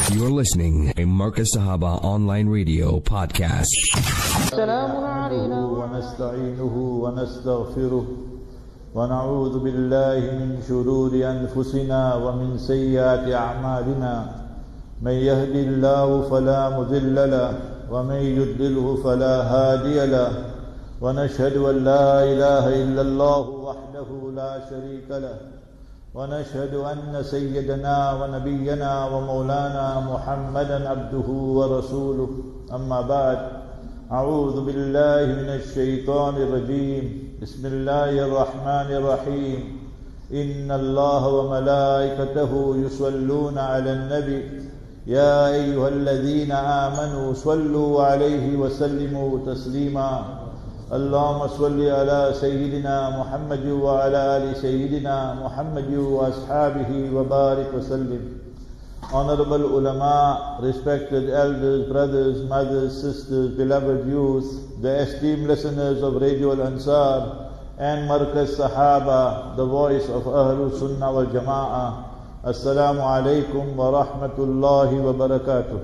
You're listening to Marcus Sahaba Online Radio Podcast. ونستعينه ونستغفره ونعوذ بالله من شرور أنفسنا ومن سيئات أعمالنا من يهد الله فلا مضل له ومن يضلله فلا هادي له ونشهد أن لا إله إلا الله وحده لا شريك له ونشهد أن سيدنا ونبينا ومولانا محمدا عبده ورسوله أما بعد أعوذ بالله من الشيطان الرجيم بسم الله الرحمن الرحيم إن الله وملائكته يصلون على النبي يا أيها الذين آمنوا صلوا عليه وسلموا تسليما اللهم صل على سيدنا محمد وعلى آل سيدنا محمد وأصحابه وبارك وسلم. Honorable ulama, respected elders, brothers, mothers, sisters, beloved youth, the esteemed listeners of Radio Al-Ansar and Marcus Sahaba, the voice of Ahlul Sunnah wal Jama'ah. Assalamu alaikum wa rahmatullahi wa barakatuh.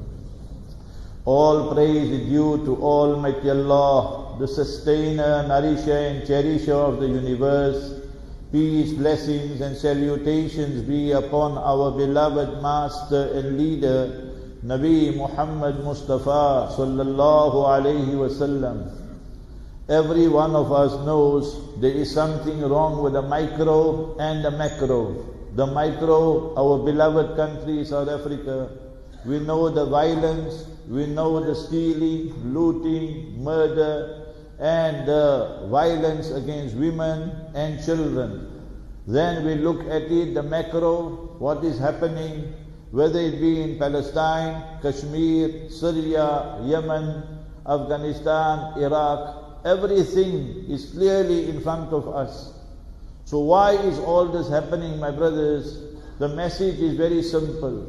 All praise is due to Almighty Allah, the sustainer, nourisher and cherisher of the universe. Peace, blessings and salutations be upon our beloved master and leader, Nabi Muhammad Mustafa sallallahu alayhi wasallam. Every one of us knows there is something wrong with the micro and the macro. The micro, our beloved country South Africa, we know the violence, we know the stealing, looting, murder, and the violence against women and children. Then we look at it, the macro, what is happening, whether it be in Palestine, Kashmir, Syria, Yemen, Afghanistan, Iraq, everything is clearly in front of us. So why is all this happening, my brothers? The message is very simple.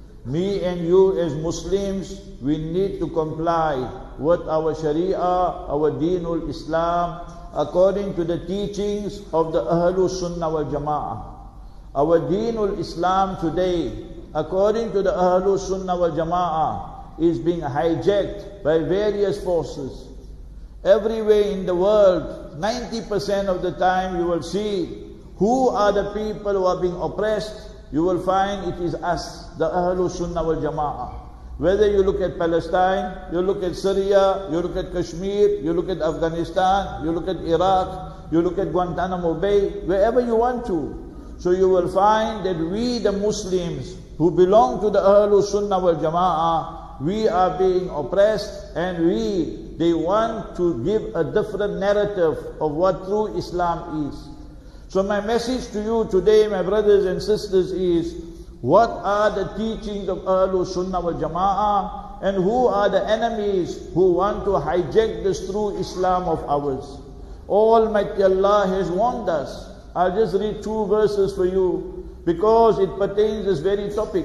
Me and you as Muslims, we need to comply with our Sharia, our Deenul Islam, according to the teachings of the Ahlul Sunnah wal Jama'ah. Our Deenul Islam today, according to the Ahlul Sunnah wal Jama'ah, is being hijacked by various forces. Everywhere in the world, 90% of the time you will see who are the people who are being oppressed. You will find it is us, the Ahlul Sunnah wal Jama'ah. Whether you look at Palestine, you look at Syria, you look at Kashmir, you look at Afghanistan, you look at Iraq, you look at Guantanamo Bay, wherever you want to. So you will find that we the Muslims who belong to the Ahlul Sunnah wal Jama'ah, we are being oppressed, and they want to give a different narrative of what true Islam is. So my message to you today, my brothers and sisters, is what are the teachings of Ahlul Sunnah wal Jama'ah, and who are the enemies who want to hijack this true Islam of ours. Almighty Allah has warned us. I'll just read 2 verses for you because it pertains to this very topic.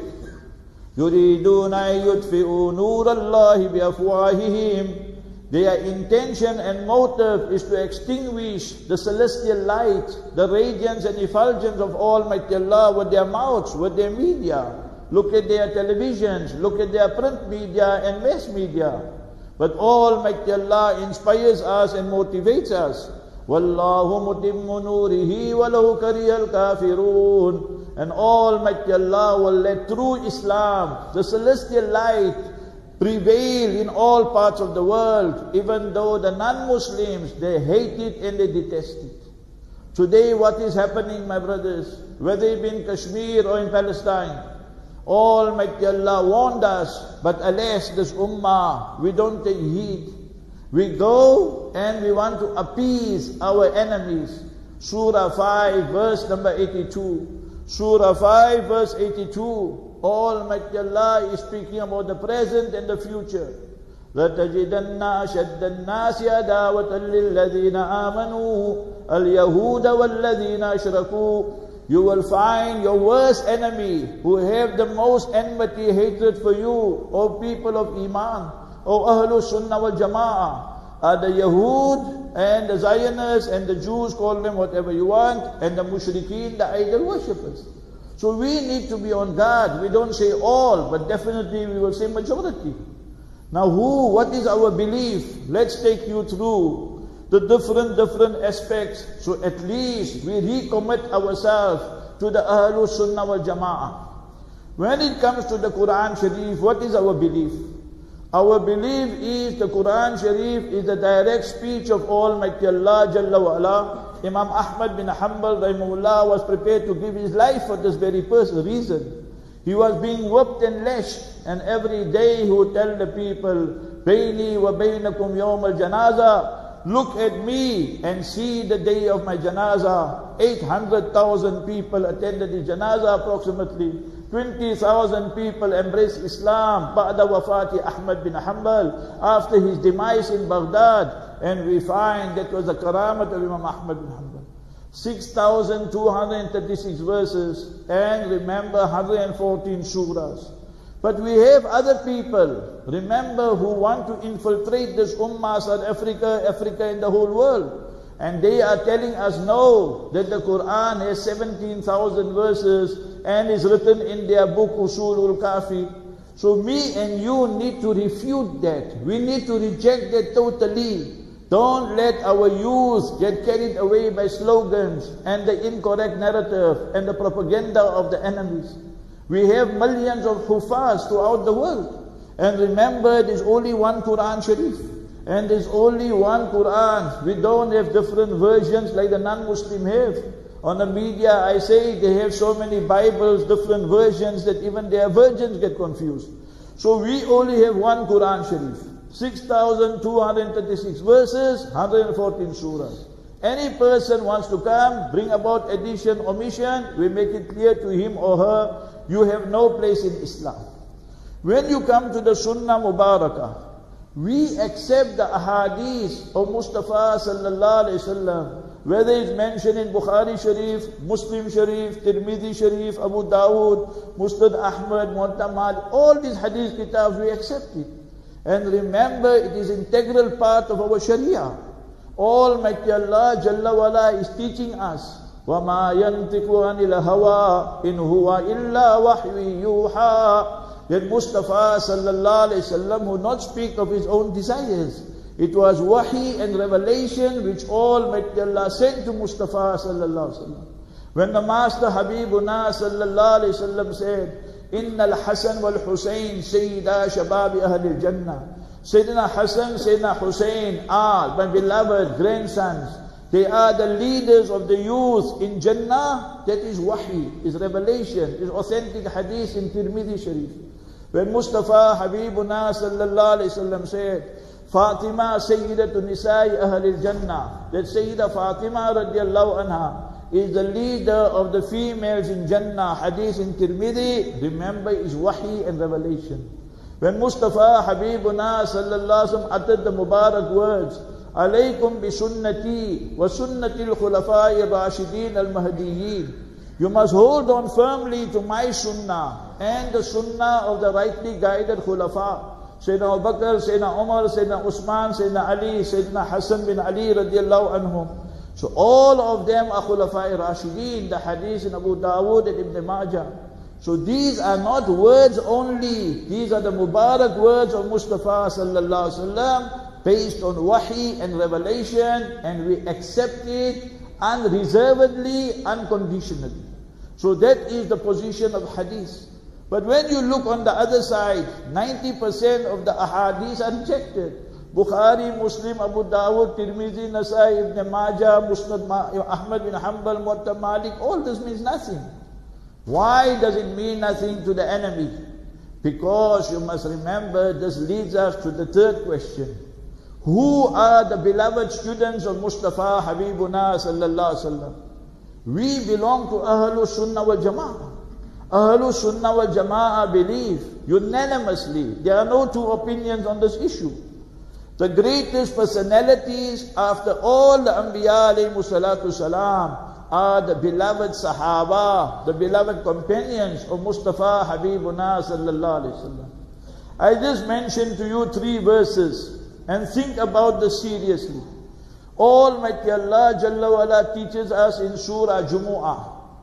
يُرِيدُونَ أَن يُطْفِئُوا نُورَ اللَّهِ بِأَفْوَاهِهِمْ. Their intention and motive is to extinguish the celestial light, the radiance and effulgence of Almighty Allah with their mouths, with their media. Look at their televisions, look at their print media and mass media. But Almighty Allah inspires us and motivates us. وَاللَّهُ مُتِمُّ نُورِهِ وَلَوْ كَرِهَ الْكَافِرُونَ. And Almighty Allah will let through Islam, the celestial light, prevail in all parts of the world, even though the non-Muslims, they hate it and they detest it. Today what is happening, my brothers, whether it be in Kashmir or in Palestine, Almighty Allah warned us, but alas, this ummah, we don't take heed. We go and we want to appease our enemies. Surah 5 verse number 82. Surah 5 verse 82. Almighty Allah is speaking about the present and the future. لَتَجِدَنَّ أَشَدَّ النَّاسِ عَدَاوَةً لِلَّذِينَ آمَنُوا الْيَهُودَ وَالَّذِينَ أَشْرَكُوا. You will find your worst enemy who have the most enmity, hatred for you, O people of Iman, O Ahlul Sunnah wal Jama'ah, are the Yahud and the Zionists and the Jews, call them whatever you want, and the Mushrikeen, the idol worshippers. So we need to be on guard. We don't say all, but definitely we will say majority. Now what is our belief? Let's take you through the different aspects. So at least we recommit ourselves to the Ahlul Sunnah wal Jama'ah. When it comes to the Quran Sharif, what is our belief? Our belief is the Quran Sharif is the direct speech of Almighty Allah Jalla wa Ala. Imam Ahmad bin Hanbal rahimahullah was prepared to give his life for this very reason. He was being whipped and lashed, and every day he would tell the people, Baini wa bainakum yawm al-janaza, look at me and see the day of my janaza. 800,000 people attended the janaza approximately. 20,000 people embraced Islam ba'da wafati Ahmad bin Hanbal, after his demise in Baghdad. And we find that was the karamat of Imam Ahmad bin Hanbal. 6,236 verses, and remember 114 surahs. But we have other people, remember, who want to infiltrate this ummah, South Africa, Africa and the whole world. And they are telling us no, that the Quran has 17,000 verses and is written in their book Usulul Kafi. So me and you need to refute that. We need to reject that totally. Don't let our youth get carried away by slogans and the incorrect narrative and the propaganda of the enemies. We have millions of hufaz throughout the world. And remember, there's only one Quran Sharif. And there's only one Quran. We don't have different versions like the non-Muslim have. On the media, I say they have so many Bibles, different versions, that even their virgins get confused. So we only have one Quran Sharif. 6,236 verses, 114 surahs. Any person wants to come, bring about addition, omission, we make it clear to him or her, you have no place in Islam. When you come to the Sunnah Mubarakah, we accept the ahadith of Mustafa sallallahu alayhi wasallam, whether it's mentioned in Bukhari Sharif, Muslim Sharif, Tirmidhi Sharif, Abu Dawud, Musnad Ahmad, Muwatta Malik, all these hadith kitabs, we accept it. And remember, it is integral part of our Sharia. Almighty Allah Jalla wala is teaching us, وَمَا يَنْتِقُ عَنِ الْهَوَىٰ إِنْ هُوَ إِلَّا وَحْيٌ يُوحَىٰ. That Mustafa sallallahu alayhi wasallam would not speak of his own desires. It was wahi and revelation which Almighty Allah sent to Mustafa sallallahu alayhi wasallam. When the Master Habibuna sallallahu alayhi wasallam said, Inna al-Hasan wal-Husayn Sayyida Shababi Ahlil Jannah. Sayyidina Hasan, Sayyidina Husayn are my beloved grandsons. They are the leaders of the youth in Jannah. That is wahi, is revelation, is authentic hadith in Tirmidhi Sharif. When Mustafa Habibuna sallallahu alayhi wasallam said, Fatima Sayyidatu Nisa'i Ahlil Jannah, that Sayyida Fatima radiallahu anha is the leader of the females in Jannah, hadith in Tirmidhi, remember, is wahi and revelation. When Mustafa Habibuna sallallahu alaihi wasallam uttered the Mubarak words, Alaykum bi sunnati wa sunnati al-khulafa'i rashidin al-mahdiyyin. You must hold on firmly to my sunnah and the sunnah of the rightly guided khulafa. Sayyidina Abu Bakr, Sayyidina Umar, Sayyidina Usman, Sayyidina Ali, Sayyidina Hassan bin Ali radiallahu anhum. So all of them are Khulafai Rashideen, the hadith in Abu Dawud and Ibn Majah. So these are not words only, these are the Mubarak words of Mustafa sallallahu alaihi wasallam, based on wahi and revelation, and we accept it unreservedly, unconditionally. So that is the position of hadith. But when you look on the other side, 90% of the ahadith are rejected. Bukhari, Muslim, Abu Dawud, Tirmidhi, Nasai, Ibn Majah, Musnad Ahmad bin Hanbal, Muwatta Malik, all this means nothing. Why does it mean nothing to the enemy? Because you must remember, this leads us to the third question. Who are the beloved students of Mustafa Habibuna sallallahu alaihi wasallam? We belong to Ahlul Sunnah wal Jama'ah. Ahlul Sunnah wal Jama'ah believe unanimously, there are no two opinions on this issue. The greatest personalities after all the Anbiya alayhi salatu salam are the beloved Sahaba, the beloved companions of Mustafa Habibuna sallallahu alayhi wasallam. I just mentioned to you 3 verses and think about this seriously. Almighty Allah Jalla wala teaches us in Surah Jumu'ah.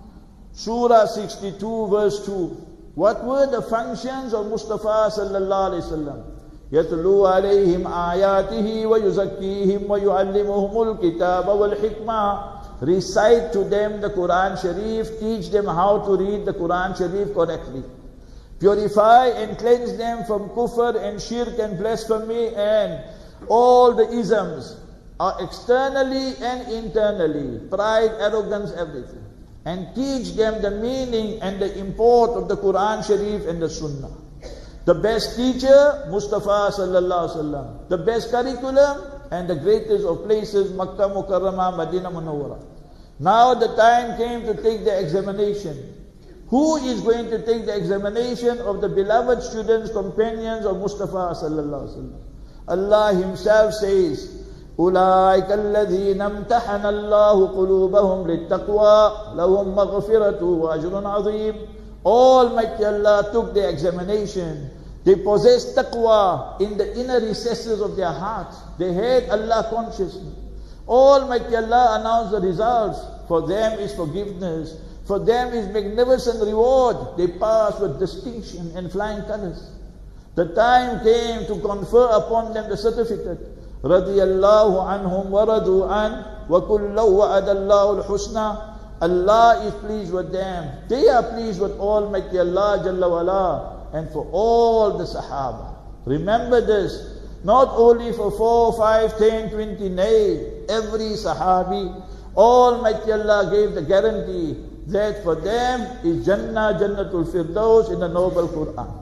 Surah 62 verse 2. What were the functions of Mustafa sallallahu alayhi wasallam? يَتْلُو عَلَيْهِمْ آيَاتِهِ وَيُزَكِّيهِمْ وَيُعَلِّمُهُمُ الْكِتَابَ وَالْحِكْمَةِ. Recite to them the Quran Sharif, teach them how to read the Quran Sharif correctly. Purify and cleanse them from kufr and shirk and blasphemy and all the isms, externally and internally, pride, arrogance, everything. And teach them the meaning and the import of the Quran Sharif and the Sunnah. The best teacher, Mustafa sallallahu alaihi wasallam. The best curriculum and the greatest of places, Makkah Mukarramah, Madinah Munawwara. Now the time came to take the examination. Who is going to take the examination of the beloved students, companions of Mustafa sallallahu alaihi wasallam? Allah Himself says, أولئك الذين امتحن الله قلوبهم للتقوى لهم مغفرة وأجر عظيم. Almighty Allah took the examination. They possessed taqwa in the inner recesses of their hearts. They had Allah consciousness. Almighty Allah announced the results. For them is forgiveness. For them is magnificent reward. They passed with distinction and flying colors. The time came to confer upon them the certificate. Radiyallahu anhum wa radu an wa kullahu wa'adallahu al-husna. Allah is pleased with them. They are pleased with Almighty Allah Jalla wala, and for all the Sahaba. Remember this, not only for 4, 5, 10, 20, nay, every Sahabi, Almighty Allah gave the guarantee that for them is Jannah, Jannatul Firdaus in the noble Quran.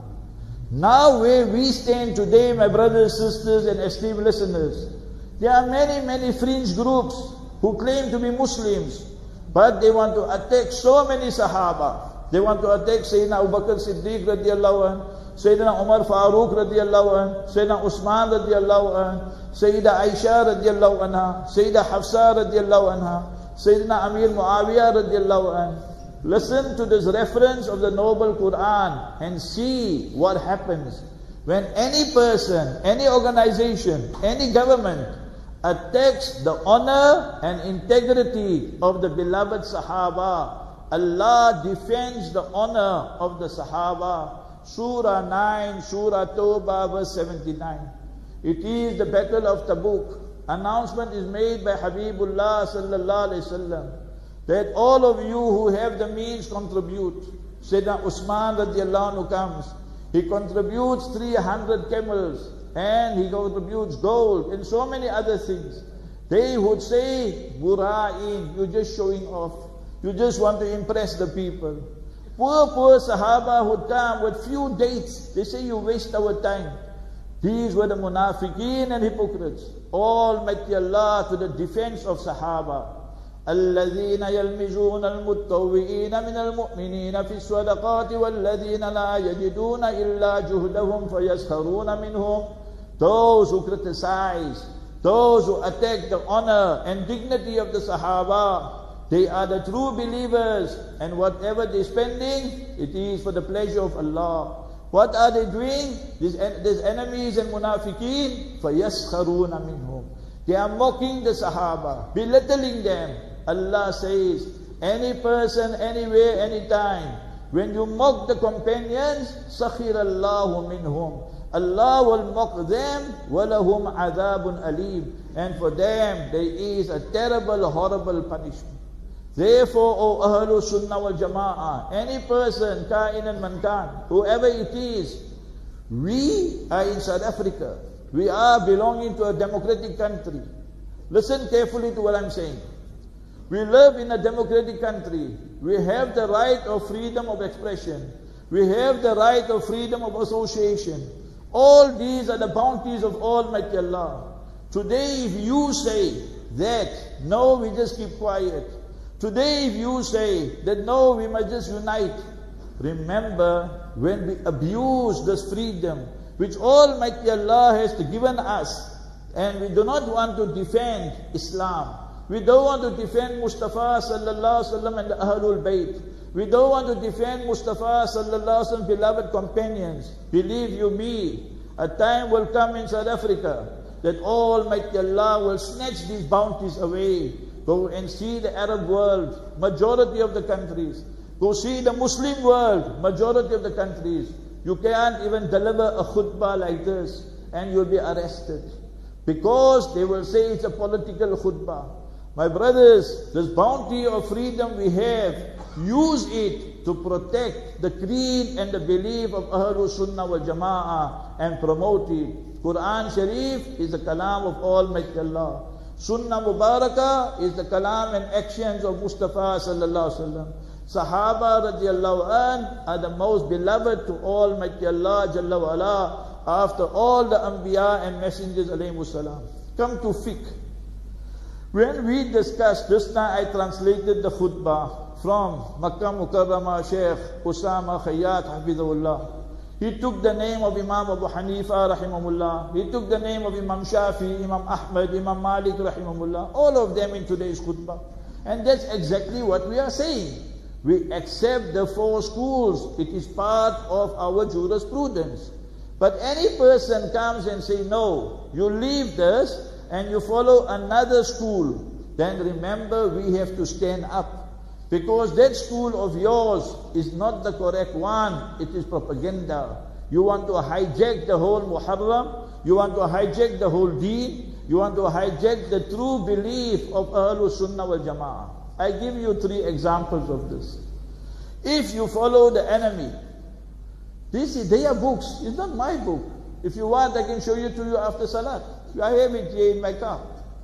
Now where we stand today, my brothers, sisters and esteemed listeners, there are many, many fringe groups who claim to be Muslims, but they want to attack so many Sahaba. They want to attack Sayyidina Abu Bakr Siddiq radiallahu anh, Sayyidina Umar Farooq radiallahu anh, Sayyidina Usman radiallahu anh, Sayyida Aisha radiallahu anha, Sayyida Hafsa radiallahu anha, Sayyidina Amir Muawiyah radiallahu anh. Listen to this reference of the noble Quran and see what happens when any person, any organization, any government attacks the honor and integrity of the beloved Sahaba. Allah defends the honor of the Sahaba. Surah 9, Surah Tawbah, verse 79. It is the battle of Tabuk. Announcement is made by Habibullah sallallahu alayhi wasallam that all of you who have the means contribute. Sayyidina Usman radiallahu anhu comes. He contributes 300 camels and he contributes gold and so many other things. They would say, Bura'in, you're just showing off. You just want to impress the people. Poor Sahaba would come with few dates. They say, you waste our time. These were the munafiqeen and hypocrites. Almighty Allah to the defense of Sahaba. الذين يلمزون المتطوعين من المؤمنين في الصدقات والذين لا يجدون إلا جهدهم فيسخرون منهم. Those who criticize, those who attack the honor and dignity of the Sahaba, they are the true believers, and whatever they're spending, it is for the pleasure of Allah. What are they doing? These enemies and munafiqeen, فَيَسْخَرُونَ مِنْهُمْ. They are mocking the Sahaba, belittling them. Allah says, any person, anywhere, anytime, when you mock the companions, سَخِرَ اللَّهُ مِنْهُمْ. Allah will mock them, وَلَهُمْ عَذَابٌ أَلِيمٌ. And for them, there is a terrible, horrible punishment. Therefore, O Ahlul Sunnah wal Jama'ah, any person, Ka'inan Mankan, whoever it is, we are in South Africa. We are belonging to a democratic country. Listen carefully to what I'm saying. We live in a democratic country. We have the right of freedom of expression. We have the right of freedom of association. All these are the bounties of Almighty Allah. Today if you say that, no, we just keep quiet. Today if you say that, no, we must just unite. Remember, when we abuse this freedom, which Almighty Allah has given us, and we do not want to defend Islam, we don't want to defend Mustafa sallallahu alaihi wasallam and the Ahlul Bayt. We don't want to defend Mustafa sallallahu alaihi wasallam beloved companions. Believe you me, a time will come in South Africa that Almighty Allah will snatch these bounties away. Go and see the Arab world, majority of the countries. Go see the Muslim world, majority of the countries. You can't even deliver a khutbah like this and you'll be arrested. Because they will say it's a political khutbah. My brothers, this bounty of freedom we have, use it to protect the creed and the belief of Ahlul Sunnah wal Jama'ah and promote it. Quran Sharif is the kalam of Almighty Allah. Sunnah Mubarakah is the kalam and actions of Mustafa sallallahu alaihi wasallam. Sahaba radiallahu an are the most beloved to Almighty Allah Jalla wa ala after all the Anbiya and Messengers alayhimu salam. Come to fiqh. When we discussed, just now I translated the khutbah from Makkah Mukarramah Shaykh Usama Khayyat Hafizahullah. He took the name of Imam Abu Hanifa Rahimahullah. He took the name of Imam Shafi, Imam Ahmad, Imam Malik Rahimahullah. All of them in today's khutbah. And that's exactly what we are saying. We accept the four schools. It is part of our jurisprudence. But any person comes and say, no, you leave this and you follow another school, then remember we have to stand up. Because that school of yours is not the correct one. It is propaganda. You want to hijack the whole Muharram. You want to hijack the whole deen. You want to hijack the true belief of Ahlul Sunnah wal Jama'ah. I give you 3 examples of this. If you follow the enemy, this is their books. It's not my book. If you want, I can show you to you after Salat. I have it here in my car.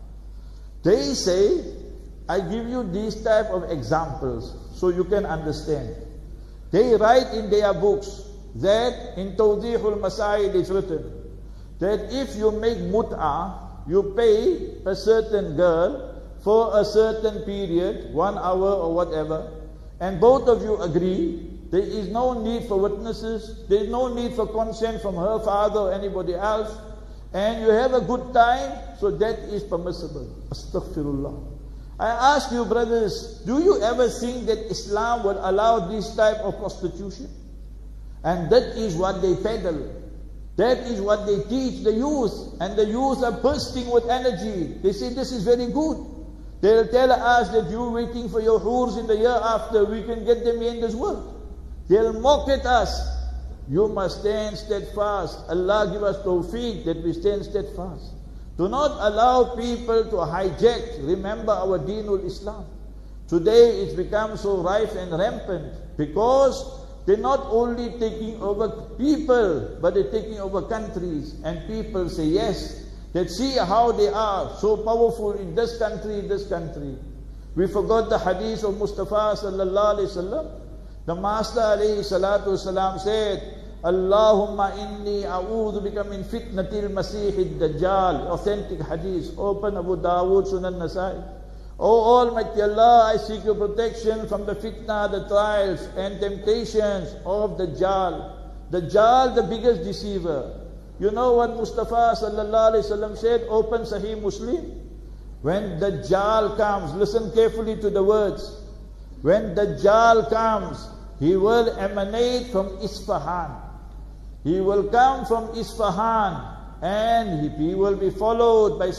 They say, I give you these type of examples so you can understand. They write in their books that in Tawdihul Masail is written that if you make mut'ah, you pay a certain girl for a certain period, 1 hour or whatever, and both of you agree, there is no need for witnesses, there is no need for consent from her father or anybody else, and you have a good time, so that is permissible. Astaghfirullah. I ask you brothers, do you ever think that Islam will allow this type of prostitution? And that is what they peddle. That is what they teach the youth. And the youth are bursting with energy. They say this is very good. They'll tell us that you're waiting for your hurs in the year after, we can get them in this world. They'll mock at us. You must stand steadfast. Allah give us tawfiq that we stand steadfast. Do not allow people to hijack, remember our Deenul Islam. Today it's become so rife and rampant because they're not only taking over people, but they're taking over countries. And people say, yes, let's see how they are so powerful in this country, this country. We forgot the hadith of Mustafa sallallahu alayhi wasallam. The Master alayhi salatu wasalam said, Allahumma inni a'udhu bika min fitnatil masihid dajjal. Authentic hadith. Open Abu Dawood, Sunan Nasai. O Almighty Allah, I seek your protection from the fitna, the trials and temptations of Dajjal. Dajjal, the biggest deceiver. You know what Mustafa sallallahu alayhi wasallam said? Open Sahih Muslim. When Dajjal comes, listen carefully to the words. When Dajjal comes, he will emanate from Isfahan. He will come from Isfahan and he will be followed by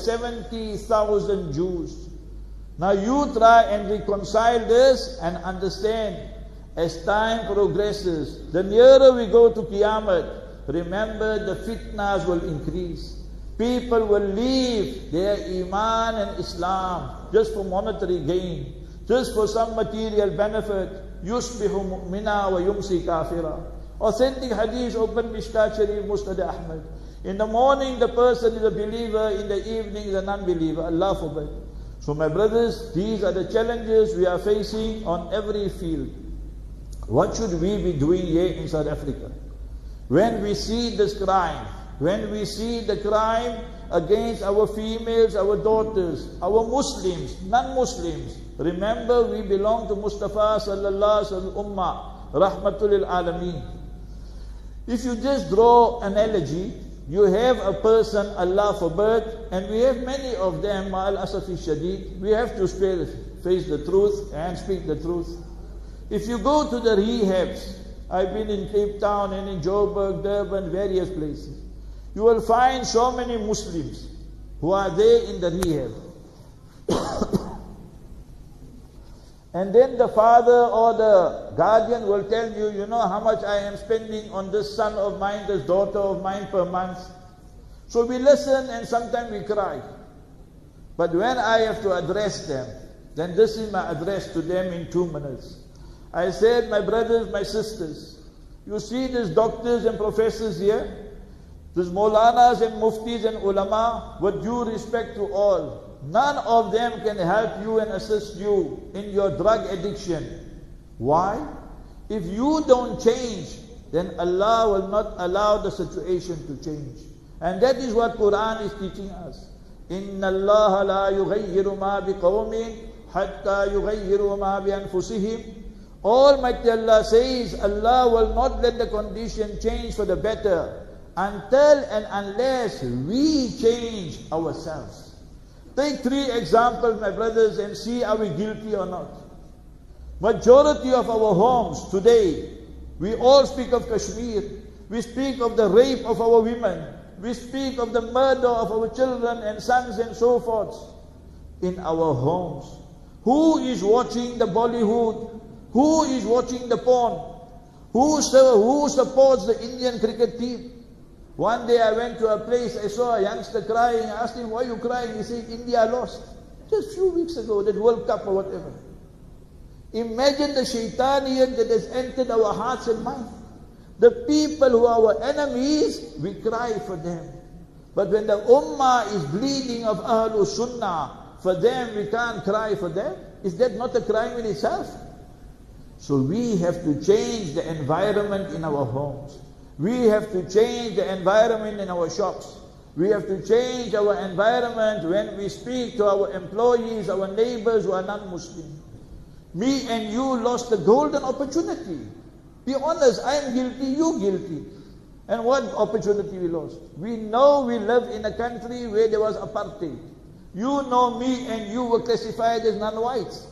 70,000 Jews. Now you try and reconcile this and understand, as time progresses, the nearer we go to Qiyamah, remember the fitnas will increase. People will leave their Iman and Islam just for monetary gain, just for some material benefit. Yusbihu mu'mina wa yumsi kafira. Authentic hadith, open Mishkat Sharif, Musnad Ahmad. In the morning the person is a believer, in the evening is a non-believer. Allah forbid. So my brothers, these are the challenges we are facing on every field. What should we be doing here in South Africa? When we see this crime, when we see the crime against our females, our daughters, our Muslims, non-Muslims, remember we belong to Mustafa sallallahu alaihi wasallam ummah, rahmatul lil alameen. If you just draw analogy, you have a person, Allah forbid, and we have many of them, ma'al asafi shadid. We have to face the truth and speak the truth. If you go to the rehabs, I've been in Cape Town and in Joburg, Durban, various places. You will find so many Muslims who are there in the rehab. And then the father or the guardian will tell you, you know how much I am spending on this son of mine, this daughter of mine per month. So we listen and sometimes we cry. But when I have to address them, then this is my address to them in 2 minutes. I said, my brothers, my sisters, you see these doctors and professors here, these Maulanas and Muftis and Ulama, with due respect to all, none of them can help you and assist you in your drug addiction. Why? If you don't change, then Allah will not allow the situation to change. And that is what Quran is teaching us. إِنَّ اللَّهَ لَا يُغَيِّرُ مَا بِقَوْمٍ حَتَّى يُغَيِّرُوا مَا بِأَنفُسِهِمْ. Almighty Allah says, Allah will not let the condition change for the better until and unless we change ourselves. Take 3 examples, my brothers, and see are we guilty or not. Majority of our homes today, we all speak of Kashmir. We speak of the rape of our women. We speak of the murder of our children and sons and so forth in our homes. Who is watching the Bollywood? Who is watching the porn? Who supports the Indian cricket team? One day I went to a place, I saw a youngster crying. I asked him, why are you crying? He said, India lost. Just a few weeks ago, that World Cup or whatever. Imagine the shaitaniyat that has entered our hearts and minds. The people who are our enemies, we cry for them. But when the ummah is bleeding of Ahlul Sunnah, for them we can't cry for them. Is that not a crime in itself? So we have to change the environment in our homes. We have to change the environment in our shops. We have to change our environment when we speak to our employees, our neighbors who are non-Muslim. Me and you lost a golden opportunity. Be honest, I am guilty, you guilty. And what opportunity we lost? We know we live in a country where there was apartheid. You know me and you were classified as non-whites.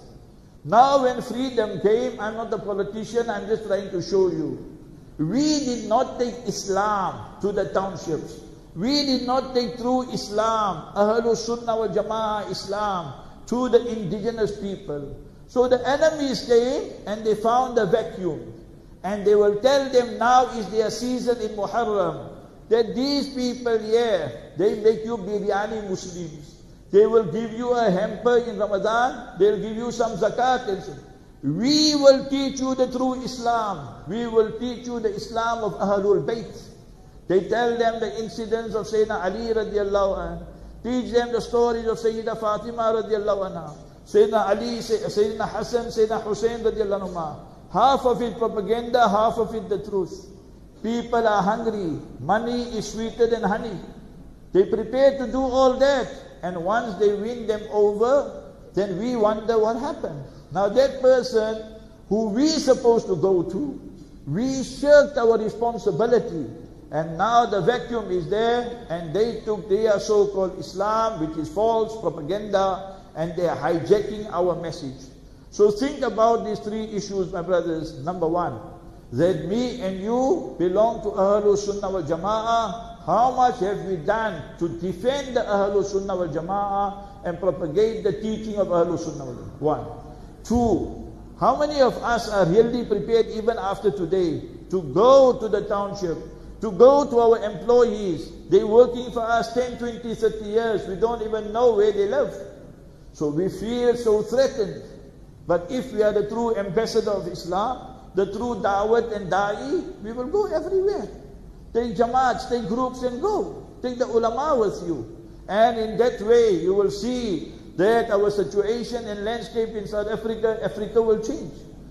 Now when freedom came, I'm not a politician, I'm just trying to show you. We did not take Islam to the townships. We did not take through Islam, Ahlul Sunnah wal Jama'ah Islam, to the indigenous people. So the enemies came and they found a vacuum. And they will tell them now is their season in Muharram. That these people here, they make you biryani Muslims. They will give you a hamper in Ramadan. They'll give you some zakat and so. We will teach you the true Islam. We will teach you the Islam of Ahlul Bayt. They tell them the incidents of Sayyidina Ali radiallahu anhu. Teach them the stories of Sayyida Fatima radiallahu anha. Sayyidina Ali, Sayyidina Hassan, Sayyidina Hussein radiallahu anhu. Half of it propaganda, half of it the truth. People are hungry. Money is sweeter than honey. They prepare to do all that. And once they win them over, then we wonder what happened. Now that person who we supposed to go to, we shirked our responsibility. And now the vacuum is there, and they took their so-called Islam, which is false propaganda, and they are hijacking our message. So think about these 3 issues, my brothers. Number 1, that me and you belong to Ahlul Sunnah wal Jama'ah. How much have we done to defend the Ahlul Sunnah wal Jama'ah and propagate the teaching of Ahlul Sunnah wal Jama'ah? 1. 2, how many of us are really prepared even after today to go to the township, to go to our employees? They're working for us 10, 20, 30 years. We don't even know where they live. So we feel so threatened. But if we are the true ambassador of Islam, the true da'wat and da'i, we will go everywhere. Take jamaats, take groups and go. Take the ulama with you. And in that way, you will see that our situation and landscape in South Africa will change.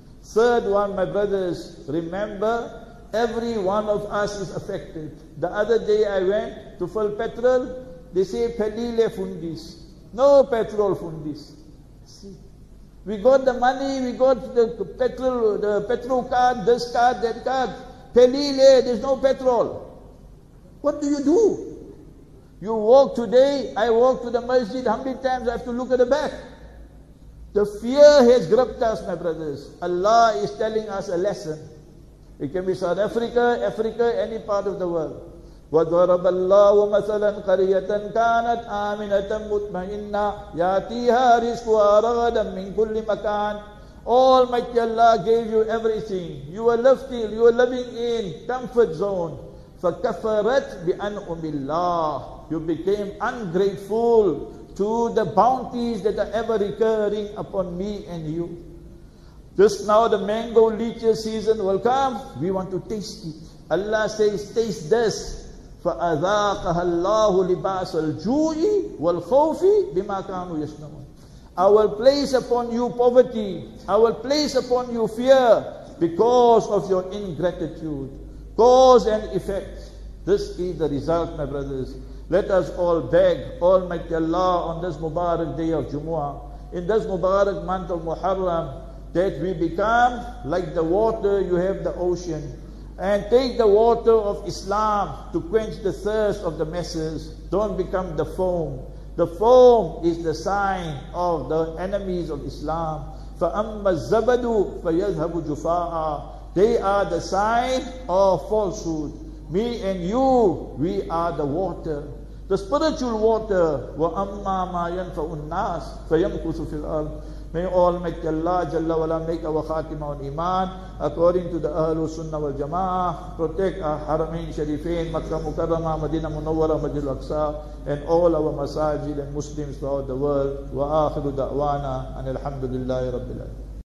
3rd one, my brothers, remember, every one of us is affected. The other day I went to fill petrol, they say, Pelile fundis. No petrol fundis. See. We got the money, we got the petrol card, this card, that card. Pelile, there's no petrol. What do you do? You walk today, I walk to the masjid, how many times I have to look at the back? The fear has gripped us, my brothers. Allah is telling us a lesson. It can be South Africa, any part of the world. وَضَرَبَ اللَّهُ مَثَلًا قَرْيَةً كَانَتْ آمِنَةً مُطْمَئِنَّةً يَأْتِيهَا رِزْقُهَا رَغَدًا مِنْ كُلِّ مَكَانٍ. Almighty Allah gave you everything. You were living in comfort zone. فَكَفَرَتْ بِأَنْعُمِ اللَّهِ. You became ungrateful to the bounties that are ever recurring upon me and you. Just now the mango lychee season will come. We want to taste it. Allah says, taste this. فَأَذَاقَهَا اللَّهُ لِبَاسَ الْجُوعِ وَالْخَوْفِ بِمَا كَانُوا يَصْنَعُونَ. I will place upon you poverty. I will place upon you fear because of your ingratitude. Cause and effect. This is the result, my brothers. Let us all beg Almighty Allah on this Mubarak day of Jumu'ah, in this Mubarak month of Muharram, that we become like the water, you have the ocean, and take the water of Islam to quench the thirst of the masses. Don't become the foam. The foam is the sign of the enemies of Islam. فَأَمَّا الزَّبَدُ فَيَذْهَبُ جُفَاءً. They are the sign of falsehood. Me and you, we are the water, the spiritual water. وَأَمَّا مَا يَنْفَعُ النَّاسِ فَيَمْكُثُ فِي الْأَرْضِ. May Almighty Allah Jalla wala make our khatimah on Iman according to the Ahlul Sunnah wal Jama'ah. Protect our Haramain Sharifain, Makkah Mukarramah, Madinah Munawwarah, Masjid Al-Aqsa, and all our masajid and Muslims throughout the world. Wa akhiru da'wana and alhamdulillahi rabbil alamin.